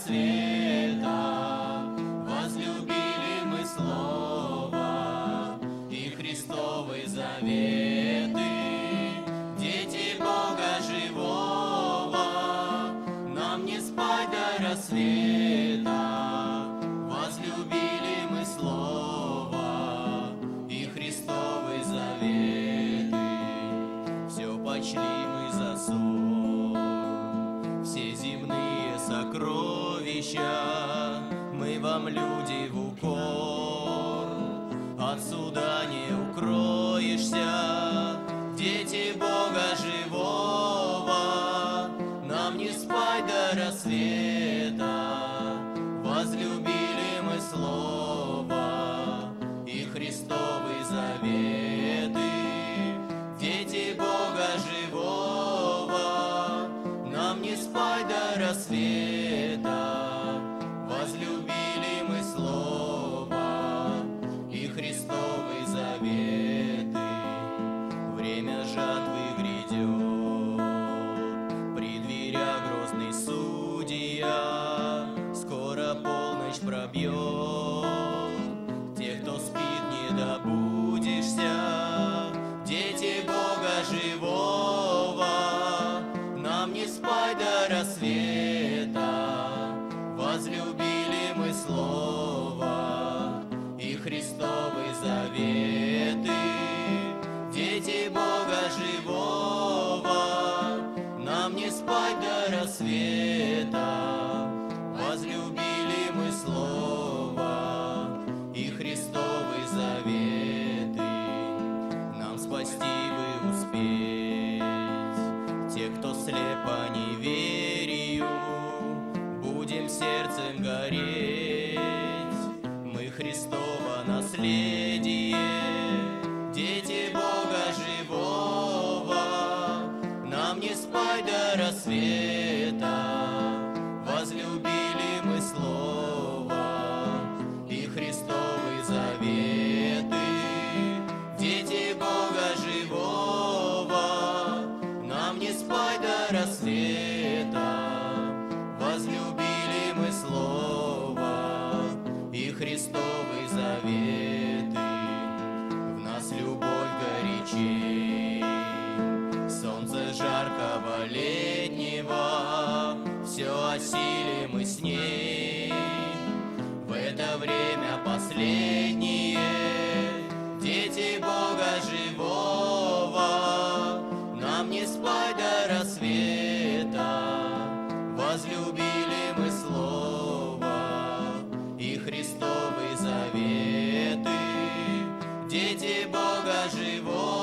рассвета. Возлюбили мы Слово и Христовы заветы. Дети Бога живого, нам не спать до рассвета. Возлюбили мы Слово и Христовы заветы. Все почли мы за сон, все земные сокровища мы вам, люди, в укор. От суда не укроешься, дети Бога живого, нам не спать до рассвета. Возлюбили мы Слово и Христовы заветы. Дети Бога живого, нам не спать до рассвета. Возлюбили мы Слово и Христовы заветы. Время жатвы грядет, при дверях грозный судья. Скоро полночь пробьет, тех, кто спит, не добудешься. Дети Бога живого, нам не спать до рассвета. Возлюбили мы Слово и Христовы заветы. Дети Бога живого, нам не спать до рассвета. Возлюбили мы Слово и Христовы заветы. Нам спасти бы успеть тех, кто слеп по неверию. Будем сердцем гореть, мы Христово наследие. Дети Бога живого, нам не спать до рассвета. Возлюбили мы Слово и Христовы заветы. Дети Бога живого, нам не спать до рассвета. Возлюбили мы Слово и Христовы заветы. В нас любовь горячей, солнце жаркого летнего, все осилим мы с ней. В это время последнее, дети Бога живого, нам не спать до рассвета. Возлюбили мы Слово и Христовы заветы. Дети Бога живого,